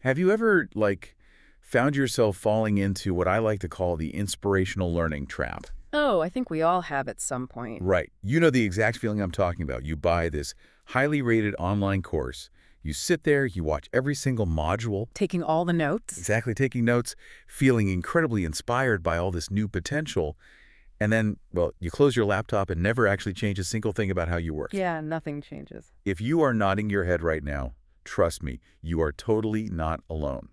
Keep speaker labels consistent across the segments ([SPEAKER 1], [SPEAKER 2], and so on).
[SPEAKER 1] Have you ever, found yourself falling into what I like to call the inspirational learning trap?
[SPEAKER 2] Oh, I think we all have at some point.
[SPEAKER 1] Right. You know the exact feeling I'm talking about. You buy this highly rated online course. You sit there, you watch every single module,
[SPEAKER 2] Taking all the notes?
[SPEAKER 1] exactly taking notes, feeling incredibly inspired by all this new potential, and then, well, you close your laptop and never actually change a single thing about how you work.
[SPEAKER 2] Yeah, nothing changes.
[SPEAKER 1] If you are nodding your head right now, trust me, you are totally not alone.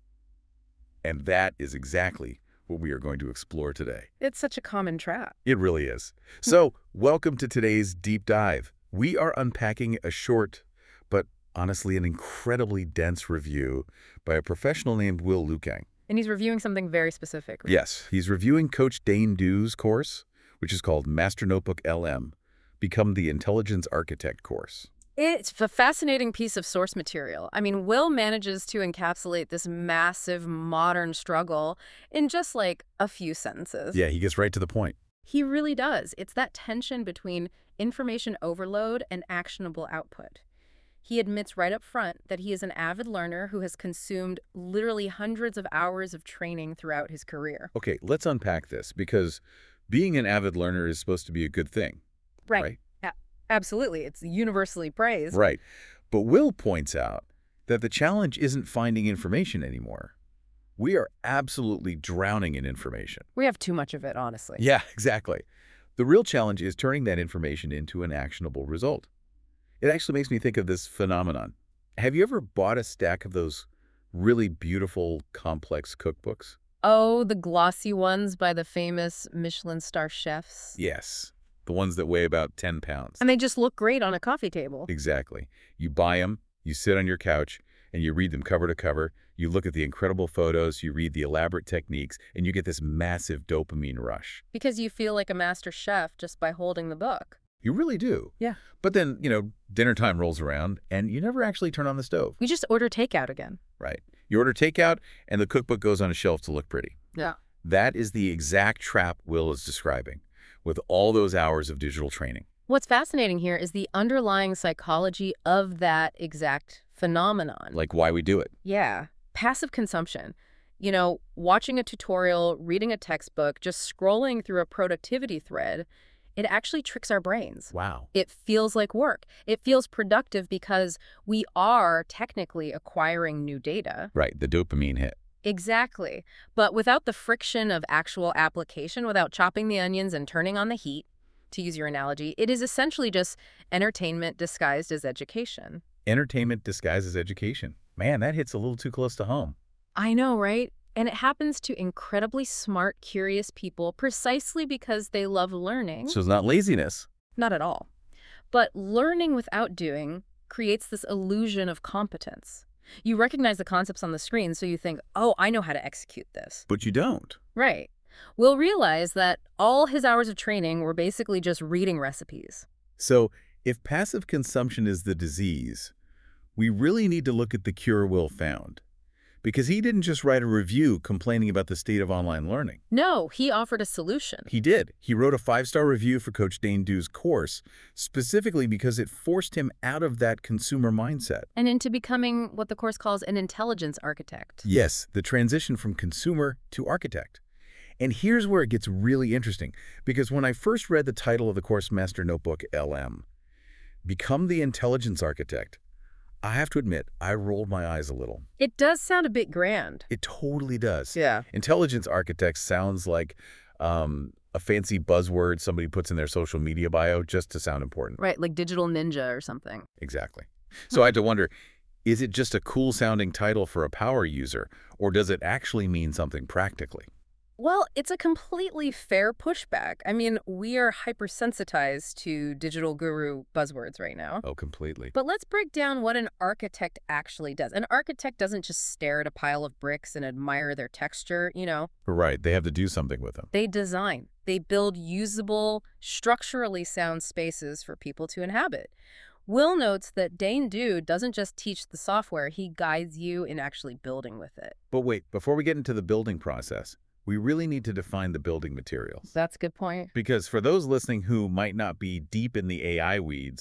[SPEAKER 1] And that is exactly what we are going to explore today.
[SPEAKER 2] It's such a common trap.
[SPEAKER 1] It really is. So, welcome to today's deep dive. We are unpacking a short, but honestly an incredibly dense review by a professional named Will Lukang.
[SPEAKER 2] And he's reviewing something very specific. Right?
[SPEAKER 1] Yes, he's reviewing Coach Dane Du's course, which is called Master Notebook LM, Become the Intelligence Architect course.
[SPEAKER 2] It's a fascinating piece of source material. I mean, Will manages to encapsulate this massive modern struggle in just like a few sentences.
[SPEAKER 1] Yeah, he gets right to the point.
[SPEAKER 2] He really does. It's that tension between information overload and actionable output. He admits right up front that he is an avid learner who has consumed literally hundreds of hours of training throughout his career.
[SPEAKER 1] Okay, let's unpack this, because being an avid learner is supposed to be a good thing, right?
[SPEAKER 2] Absolutely. It's universally praised.
[SPEAKER 1] Right. But Will points out that the challenge isn't finding information anymore. We are absolutely drowning in information.
[SPEAKER 2] We have too much of it, honestly.
[SPEAKER 1] Yeah, exactly. The real challenge is turning that information into an actionable result. It actually makes me think of this phenomenon. Have you ever bought a stack of those really beautiful, complex cookbooks?
[SPEAKER 2] Oh, the glossy ones by the famous Michelin star chefs.
[SPEAKER 1] Yes. The ones that weigh about 10 pounds.
[SPEAKER 2] And they just look great on a coffee table.
[SPEAKER 1] Exactly. You buy them, you sit on your couch, and you read them cover to cover. You look at the incredible photos, you read the elaborate techniques, and you get this massive dopamine rush.
[SPEAKER 2] Because you feel like a master chef just by holding the book.
[SPEAKER 1] You really do.
[SPEAKER 2] Yeah.
[SPEAKER 1] But then, dinner time rolls around, and you never actually turn on the stove.
[SPEAKER 2] We just order takeout again.
[SPEAKER 1] Right. You order takeout, and the cookbook goes on a shelf to look pretty.
[SPEAKER 2] Yeah.
[SPEAKER 1] That is the exact trap Will is describing, with all those hours of digital training.
[SPEAKER 2] What's fascinating here is the underlying psychology of that exact phenomenon.
[SPEAKER 1] Like why we do it.
[SPEAKER 2] Yeah. Passive consumption. Watching a tutorial, reading a textbook, just scrolling through a productivity thread, it actually tricks our brains.
[SPEAKER 1] Wow.
[SPEAKER 2] It feels like work. It feels productive because we are technically acquiring new data.
[SPEAKER 1] Right, the dopamine hit.
[SPEAKER 2] Exactly. But without the friction of actual application, without chopping the onions and turning on the heat, to use your analogy, it is essentially just entertainment disguised as education.
[SPEAKER 1] Entertainment disguised as education. Man, that hits a little too close to home.
[SPEAKER 2] I know, right? And it happens to incredibly smart, curious people precisely because they love learning.
[SPEAKER 1] So it's not laziness.
[SPEAKER 2] Not at all. But learning without doing creates this illusion of competence. You recognize the concepts on the screen, so you think, oh, I know how to execute this.
[SPEAKER 1] But you don't.
[SPEAKER 2] Right. Will realize that all his hours of training were basically just reading recipes.
[SPEAKER 1] So if passive consumption is the disease, we really need to look at the cure Will found. Because he didn't just write a review complaining about the state of online learning.
[SPEAKER 2] No, he offered a solution.
[SPEAKER 1] He did. He wrote a 5-star review for Coach Dane Du's course, specifically because it forced him out of that consumer mindset.
[SPEAKER 2] And into becoming what the course calls an intelligence architect.
[SPEAKER 1] Yes, the transition from consumer to architect. And here's where it gets really interesting, because when I first read the title of the course Master Notebook LM, Become the Intelligence Architect, I have to admit, I rolled my eyes a little.
[SPEAKER 2] It does sound a bit grand.
[SPEAKER 1] It totally does.
[SPEAKER 2] Yeah.
[SPEAKER 1] Intelligence architect sounds like a fancy buzzword somebody puts in their social media bio just to sound important.
[SPEAKER 2] Right, like digital ninja or something.
[SPEAKER 1] Exactly. So I had to wonder, is it just a cool-sounding title for a power user, or does it actually mean something practically?
[SPEAKER 2] Well, it's a completely fair pushback. I mean, we are hypersensitized to digital guru buzzwords right now.
[SPEAKER 1] Oh, completely.
[SPEAKER 2] But let's break down what an architect actually does. An architect doesn't just stare at a pile of bricks and admire their texture,
[SPEAKER 1] Right, they have to do something with them.
[SPEAKER 2] They design. They build usable, structurally sound spaces for people to inhabit. Will notes that Dane Du doesn't just teach the software, he guides you in actually building with it.
[SPEAKER 1] But wait, before we get into the building process, we really need to define the building materials.
[SPEAKER 2] That's a good point.
[SPEAKER 1] Because for those listening who might not be deep in the AI weeds,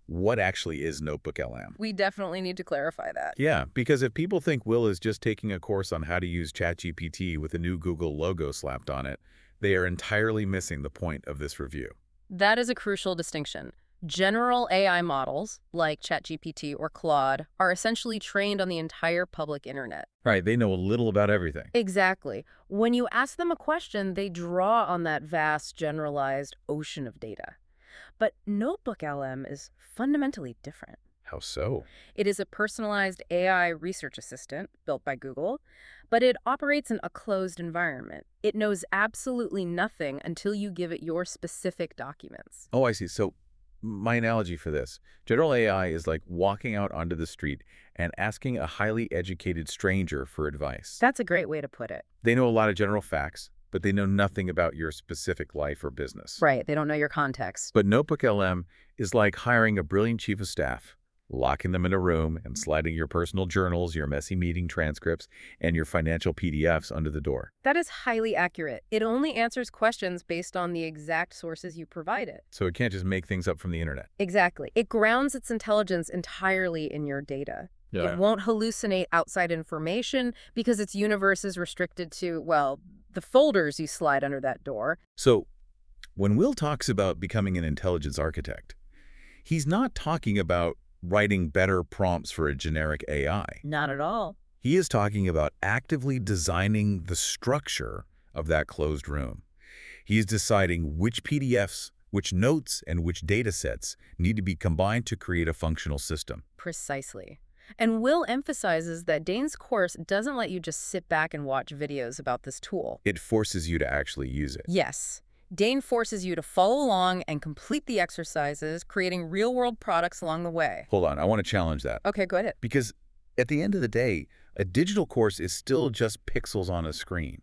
[SPEAKER 1] what actually is NotebookLM?
[SPEAKER 2] We definitely need to clarify that.
[SPEAKER 1] Yeah, because if people think Will is just taking a course on how to use ChatGPT with a new Google logo slapped on it, they are entirely missing the point of this review.
[SPEAKER 2] That is a crucial distinction. General AI models, like ChatGPT or Claude, are essentially trained on the entire public internet.
[SPEAKER 1] Right, they know a little about everything.
[SPEAKER 2] Exactly. When you ask them a question, they draw on that vast, generalized ocean of data. But NotebookLM is fundamentally different.
[SPEAKER 1] How so?
[SPEAKER 2] It is a personalized AI research assistant built by Google, but it operates in a closed environment. It knows absolutely nothing until you give it your specific documents.
[SPEAKER 1] Oh, I see. So my analogy for this, general AI is like walking out onto the street and asking a highly educated stranger for advice.
[SPEAKER 2] That's a great way to put it.
[SPEAKER 1] They know a lot of general facts, but they know nothing about your specific life or business.
[SPEAKER 2] Right, they don't know your context.
[SPEAKER 1] But NotebookLM is like hiring a brilliant chief of staff, locking them in a room and sliding your personal journals, your messy meeting transcripts, and your financial PDFs under the door.
[SPEAKER 2] That is highly accurate. It only answers questions based on the exact sources you provide it.
[SPEAKER 1] So it can't just make things up from the internet.
[SPEAKER 2] Exactly. It grounds its intelligence entirely in your data. It won't hallucinate outside information because its universe is restricted to, well, the folders you slide under that door.
[SPEAKER 1] So when Will talks about becoming an intelligence architect, he's not talking about writing better prompts for a generic AI.
[SPEAKER 2] Not at all.
[SPEAKER 1] He is talking about actively designing the structure of that closed room. He is deciding which PDFs, which notes, and which data sets need to be combined to create a functional system.
[SPEAKER 2] Precisely. And Will emphasizes that Dane's course doesn't let you just sit back and watch videos about this tool.
[SPEAKER 1] It forces you to actually use it.
[SPEAKER 2] Yes. Dane forces you to follow along and complete the exercises, creating real-world products along the way.
[SPEAKER 1] Hold on, I want to challenge that.
[SPEAKER 2] Okay, go ahead.
[SPEAKER 1] Because at the end of the day, a digital course is still just pixels on a screen.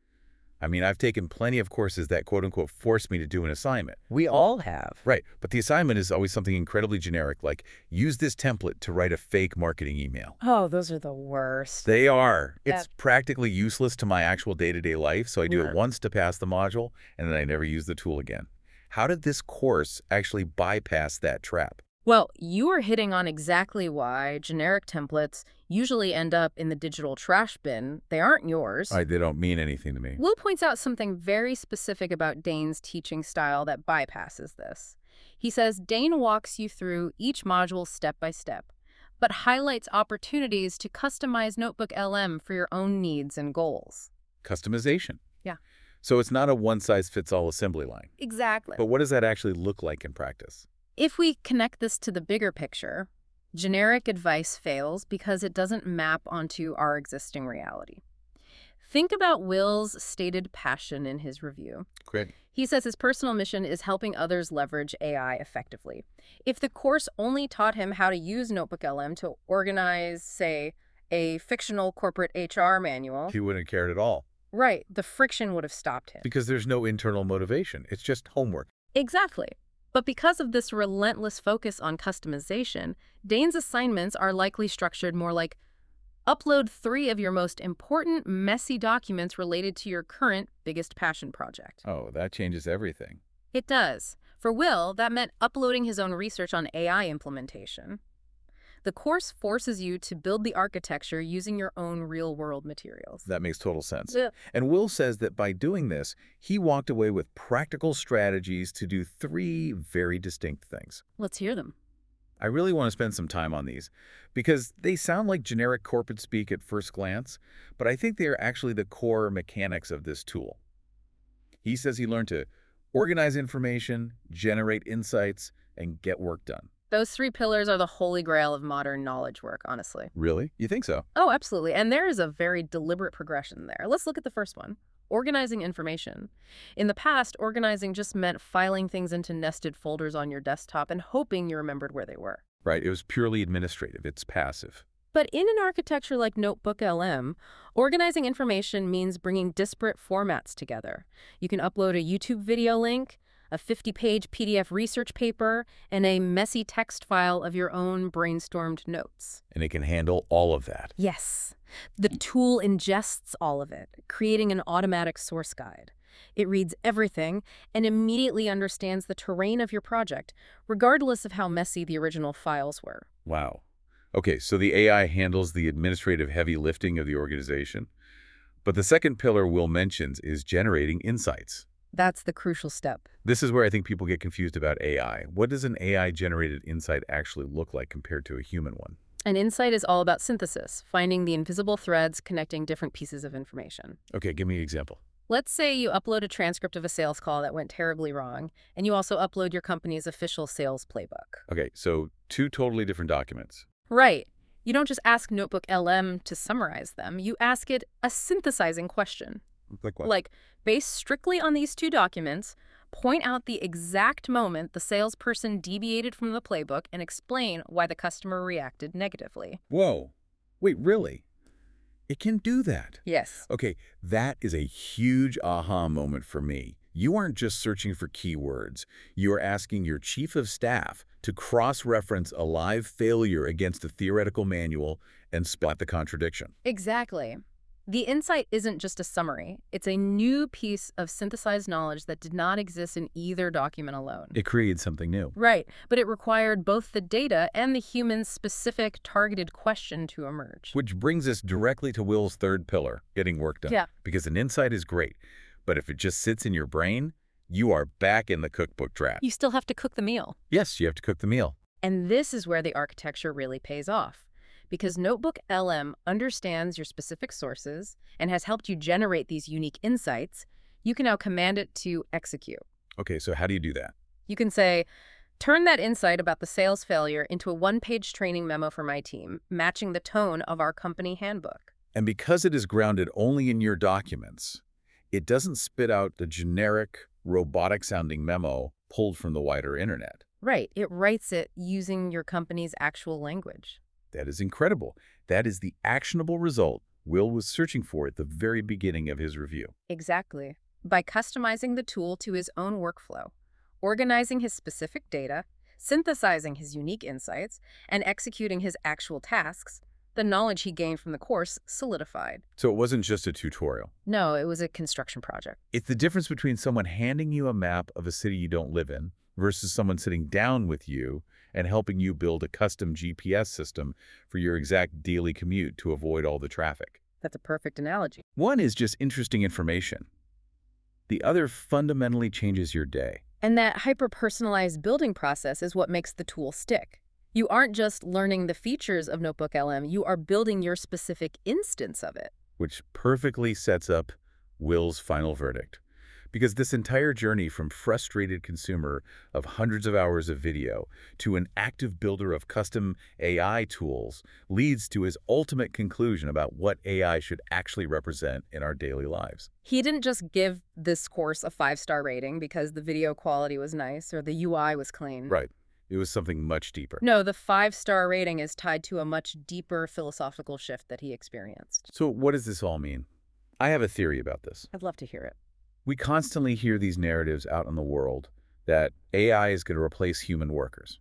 [SPEAKER 1] I mean, I've taken plenty of courses that quote-unquote force me to do an assignment.
[SPEAKER 2] We all have.
[SPEAKER 1] Right, but the assignment is always something incredibly generic, like use this template to write a fake marketing email.
[SPEAKER 2] Oh, those are the worst.
[SPEAKER 1] They are. It's practically useless to my actual day-to-day life, so I do it once to pass the module, and then I never use the tool again. How did this course actually bypass that trap?
[SPEAKER 2] Well, you are hitting on exactly why generic templates usually end up in the digital trash bin. They aren't yours.
[SPEAKER 1] They don't mean anything to me.
[SPEAKER 2] Will points out something very specific about Dane's teaching style that bypasses this. He says Dane walks you through each module step by step, but highlights opportunities to customize NotebookLM for your own needs and goals.
[SPEAKER 1] Customization.
[SPEAKER 2] Yeah.
[SPEAKER 1] So it's not a one-size-fits-all assembly line.
[SPEAKER 2] Exactly.
[SPEAKER 1] But what does that actually look like in practice?
[SPEAKER 2] If we connect this to the bigger picture, generic advice fails because it doesn't map onto our existing reality. Think about Will's stated passion in his review.
[SPEAKER 1] Great.
[SPEAKER 2] He says his personal mission is helping others leverage AI effectively. If the course only taught him how to use NotebookLM to organize, say, a fictional corporate HR manual...
[SPEAKER 1] He wouldn't have cared at all.
[SPEAKER 2] Right. The friction would have stopped him.
[SPEAKER 1] Because there's no internal motivation. It's just homework.
[SPEAKER 2] Exactly. But because of this relentless focus on customization, Dane's assignments are likely structured more like upload 3 of your most important, messy documents related to your current biggest passion project.
[SPEAKER 1] Oh, that changes everything.
[SPEAKER 2] It does. For Will, that meant uploading his own research on AI implementation. The course forces you to build the architecture using your own real-world materials.
[SPEAKER 1] That makes total sense.
[SPEAKER 2] Yeah.
[SPEAKER 1] And Will says that by doing this, he walked away with practical strategies to do 3 very distinct things.
[SPEAKER 2] Let's hear them.
[SPEAKER 1] I really want to spend some time on these because they sound like generic corporate speak at first glance, but I think they are actually the core mechanics of this tool. He says he learned to organize information, generate insights, and get work done.
[SPEAKER 2] Those 3 pillars are the holy grail of modern knowledge work, honestly.
[SPEAKER 1] Really? You think so?
[SPEAKER 2] Oh, absolutely. And there is a very deliberate progression there. Let's look at the first one. Organizing information. In the past, organizing just meant filing things into nested folders on your desktop and hoping you remembered where they were.
[SPEAKER 1] Right. It was purely administrative. It's passive.
[SPEAKER 2] But in an architecture like NotebookLM, organizing information means bringing disparate formats together. You can upload a YouTube video link, a 50-page PDF research paper, and a messy text file of your own brainstormed notes.
[SPEAKER 1] And it can handle all of that.
[SPEAKER 2] Yes. The tool ingests all of it, creating an automatic source guide. It reads everything and immediately understands the terrain of your project, regardless of how messy the original files were.
[SPEAKER 1] Wow. Okay, so the AI handles the administrative heavy lifting of the organization. But the second pillar Will mentions is generating insights.
[SPEAKER 2] That's the crucial step.
[SPEAKER 1] This is where I think people get confused about AI. What does an AI-generated insight actually look like compared to a human one?
[SPEAKER 2] An insight is all about synthesis, finding the invisible threads connecting different pieces of information.
[SPEAKER 1] Okay, give me an example.
[SPEAKER 2] Let's say you upload a transcript of a sales call that went terribly wrong, and you also upload your company's official sales playbook.
[SPEAKER 1] Okay, so two totally different documents.
[SPEAKER 2] Right. You don't just ask Notebook LM to summarize them. You ask it a synthesizing question.
[SPEAKER 1] Like what?
[SPEAKER 2] Like, based strictly on these two documents, point out the exact moment the salesperson deviated from the playbook and explain why the customer reacted negatively.
[SPEAKER 1] Whoa. Wait, really? It can do that?
[SPEAKER 2] Yes.
[SPEAKER 1] Okay, that is a huge aha moment for me. You aren't just searching for keywords. You are asking your chief of staff to cross-reference a live failure against a theoretical manual and spot the contradiction.
[SPEAKER 2] Exactly. The insight isn't just a summary. It's a new piece of synthesized knowledge that did not exist in either document alone.
[SPEAKER 1] It created something new.
[SPEAKER 2] Right, but it required both the data and the human's specific targeted question to emerge.
[SPEAKER 1] Which brings us directly to Will's third pillar, getting work done.
[SPEAKER 2] Yeah.
[SPEAKER 1] Because an insight is great, but if it just sits in your brain, you are back in the cookbook trap.
[SPEAKER 2] You still have to cook the meal.
[SPEAKER 1] Yes, you have to cook the meal.
[SPEAKER 2] And this is where the architecture really pays off. Because Notebook LM understands your specific sources and has helped you generate these unique insights, you can now command it to execute.
[SPEAKER 1] Okay, so how do you do that?
[SPEAKER 2] You can say, turn that insight about the sales failure into a one-page training memo for my team, matching the tone of our company handbook.
[SPEAKER 1] And because it is grounded only in your documents, it doesn't spit out the generic, robotic-sounding memo pulled from the wider internet.
[SPEAKER 2] Right, it writes it using your company's actual language.
[SPEAKER 1] That is incredible. That is the actionable result Will was searching for at the very beginning of his review.
[SPEAKER 2] Exactly. By customizing the tool to his own workflow, organizing his specific data, synthesizing his unique insights, and executing his actual tasks, the knowledge he gained from the course solidified.
[SPEAKER 1] So it wasn't just a tutorial.
[SPEAKER 2] No, it was a construction project.
[SPEAKER 1] It's the difference between someone handing you a map of a city you don't live in versus someone sitting down with you and helping you build a custom GPS system for your exact daily commute to avoid all the traffic.
[SPEAKER 2] That's a perfect analogy.
[SPEAKER 1] One is just interesting information. The other fundamentally changes your day.
[SPEAKER 2] And that hyper-personalized building process is what makes the tool stick. You aren't just learning the features of Notebook LM, you are building your specific instance of it.
[SPEAKER 1] Which perfectly sets up Will's final verdict. Because this entire journey from frustrated consumer of hundreds of hours of video to an active builder of custom AI tools leads to his ultimate conclusion about what AI should actually represent in our daily lives.
[SPEAKER 2] He didn't just give this course a 5-star rating because the video quality was nice or the UI was clean.
[SPEAKER 1] Right. It was something much deeper.
[SPEAKER 2] No, the 5-star rating is tied to a much deeper philosophical shift that he experienced.
[SPEAKER 1] So what does this all mean? I have a theory about this.
[SPEAKER 2] I'd love to hear it.
[SPEAKER 1] We constantly hear these narratives out in the world that AI is going to replace human workers.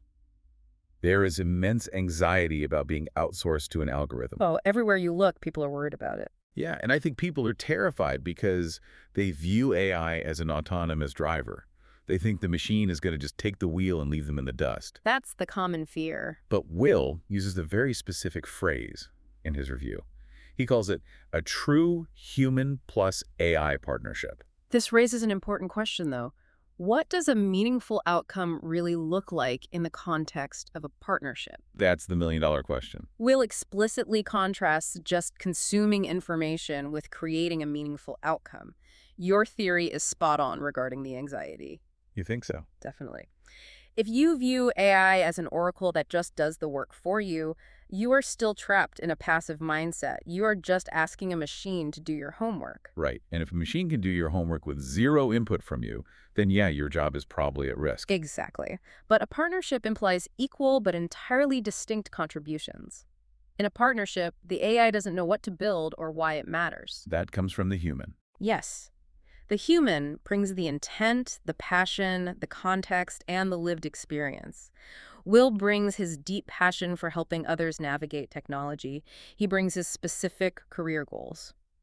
[SPEAKER 1] There is immense anxiety about being outsourced to an algorithm.
[SPEAKER 2] Oh, everywhere you look, people are worried about it.
[SPEAKER 1] Yeah, and I think people are terrified because they view AI as an autonomous driver. They think the machine is going to just take the wheel and leave them in the dust.
[SPEAKER 2] That's the common fear.
[SPEAKER 1] But Will uses a very specific phrase in his review. He calls it a true human plus AI partnership.
[SPEAKER 2] This raises an important question, though. What does a meaningful outcome really look like in the context of a partnership?
[SPEAKER 1] That's the million-dollar question.
[SPEAKER 2] Will explicitly contrasts just consuming information with creating a meaningful outcome. Your theory is spot on regarding the anxiety.
[SPEAKER 1] You think so?
[SPEAKER 2] Definitely. If you view AI as an oracle that just does the work for you, you are still trapped in a passive mindset. You are just asking a machine to do your homework.
[SPEAKER 1] Right. And if a machine can do your homework with zero input from you, then yeah, your job is probably at risk.
[SPEAKER 2] Exactly. But a partnership implies equal but entirely distinct contributions. In a partnership, the AI doesn't know what to build or why it matters.
[SPEAKER 1] That comes from the human.
[SPEAKER 2] Yes. The human brings the intent, the passion, the context, and the lived experience. Will brings his deep passion for helping others navigate technology. He brings his specific career goals.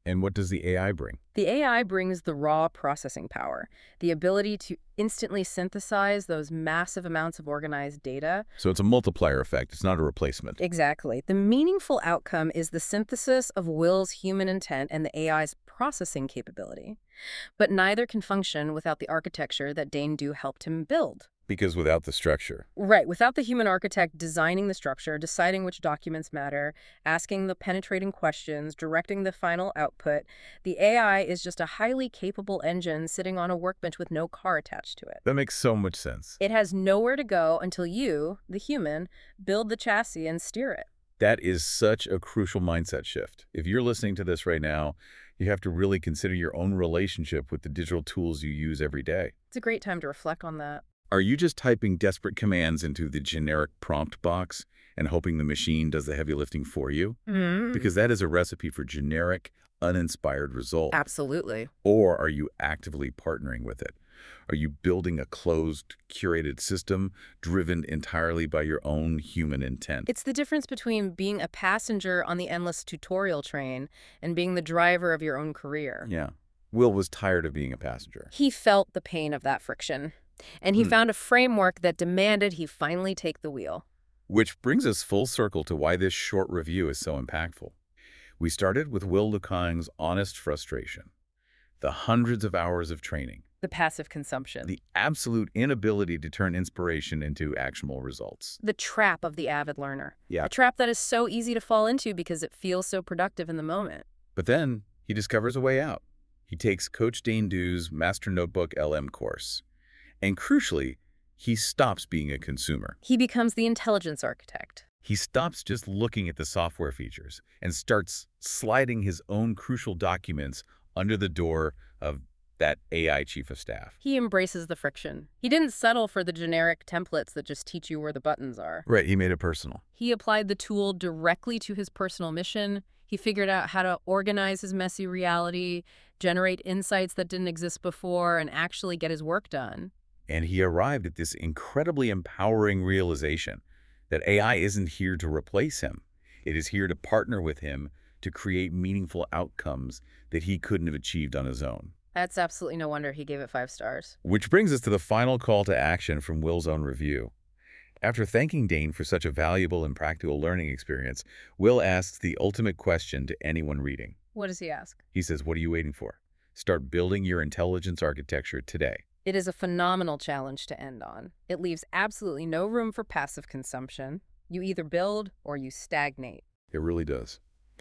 [SPEAKER 1] And what does the AI bring?
[SPEAKER 2] The AI brings the raw processing power, the ability to instantly synthesize those massive amounts of organized data.
[SPEAKER 1] So it's a multiplier effect. It's not a replacement.
[SPEAKER 2] Exactly. The meaningful outcome is the synthesis of Will's human intent and the AI's processing capability. But neither can function without the architecture that Dane Du helped him build.
[SPEAKER 1] Because without the structure.
[SPEAKER 2] Right, without the human architect designing the structure, deciding which documents matter, asking the penetrating questions, directing the final output, the AI is just a highly capable engine sitting on a workbench with no car attached to it.
[SPEAKER 1] That makes so much sense.
[SPEAKER 2] It has nowhere to go until you, the human, build the chassis and steer it.
[SPEAKER 1] That is such a crucial mindset shift. If you're listening to this right now, you have to really consider your own relationship with the digital tools you use every day.
[SPEAKER 2] It's a great time to reflect on that.
[SPEAKER 1] Are you just typing desperate commands into the generic prompt box and hoping the machine does the heavy lifting for you? Because that is a recipe for generic, uninspired results.
[SPEAKER 2] Absolutely.
[SPEAKER 1] Or are you actively partnering with it? Are you building a closed, curated system driven entirely by your own human intent?
[SPEAKER 2] It's the difference between being a passenger on the endless tutorial train and being the driver of your own career.
[SPEAKER 1] Yeah. Will was tired of being a passenger.
[SPEAKER 2] He felt the pain of that friction, and he found a framework that demanded he finally take the wheel.
[SPEAKER 1] Which brings us full circle to why this short review is so impactful. We started with Will Lukang's honest frustration, the hundreds of hours of training,
[SPEAKER 2] The passive consumption.
[SPEAKER 1] the absolute inability to turn inspiration into actionable results.
[SPEAKER 2] The trap of the avid learner.
[SPEAKER 1] Yeah.
[SPEAKER 2] A trap that is so easy to fall into because it feels so productive in the moment.
[SPEAKER 1] But then he discovers a way out. He takes Coach Dane Du's Master Notebook LM course. And crucially, he stops being a consumer.
[SPEAKER 2] He becomes the intelligence architect.
[SPEAKER 1] He stops just looking at the software features and starts sliding his own crucial documents under the door of that AI chief of staff.
[SPEAKER 2] He embraces the friction. He didn't settle for the generic templates that just teach you where the buttons are.
[SPEAKER 1] Right, he made it personal.
[SPEAKER 2] He applied the tool directly to his personal mission. He figured out how to organize his messy reality, generate insights that didn't exist before, and actually get his work done.
[SPEAKER 1] And he arrived at this incredibly empowering realization that AI isn't here to replace him. It is here to partner with him to create meaningful outcomes that he couldn't have achieved on his own.
[SPEAKER 2] That's absolutely no wonder he gave it 5 stars.
[SPEAKER 1] Which brings us to the final call to action from Will's own review. After thanking Dane for such a valuable and practical learning experience, Will asks the ultimate question to anyone reading.
[SPEAKER 2] What does he ask?
[SPEAKER 1] He says, what are you waiting for? Start building your intelligence architecture today.
[SPEAKER 2] It is a phenomenal challenge to end on. It leaves absolutely no room for passive consumption. You either build or you stagnate.
[SPEAKER 1] It really does.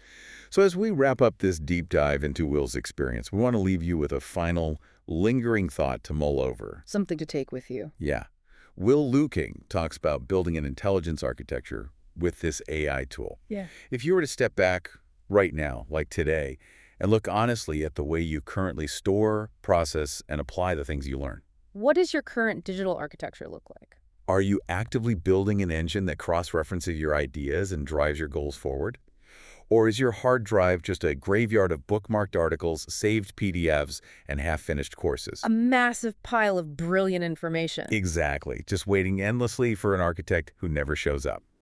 [SPEAKER 1] So as we wrap up this deep dive into Will's experience, we want to leave you with a final, lingering thought to mull over.
[SPEAKER 2] Something to take with you.
[SPEAKER 1] Yeah. Will Luking talks about building an intelligence architecture with this AI tool.
[SPEAKER 2] Yeah.
[SPEAKER 1] If you were to step back right now, like today, and look honestly at the way you currently store, process, and apply the things you learn.
[SPEAKER 2] What does your current digital architecture look like?
[SPEAKER 1] Are you actively building an engine that cross-references your ideas and drives your goals forward? Or is your hard drive just a graveyard of bookmarked articles, saved PDFs, and half-finished courses?
[SPEAKER 2] A massive pile of brilliant information.
[SPEAKER 1] Exactly. Just waiting endlessly for an architect who never shows up.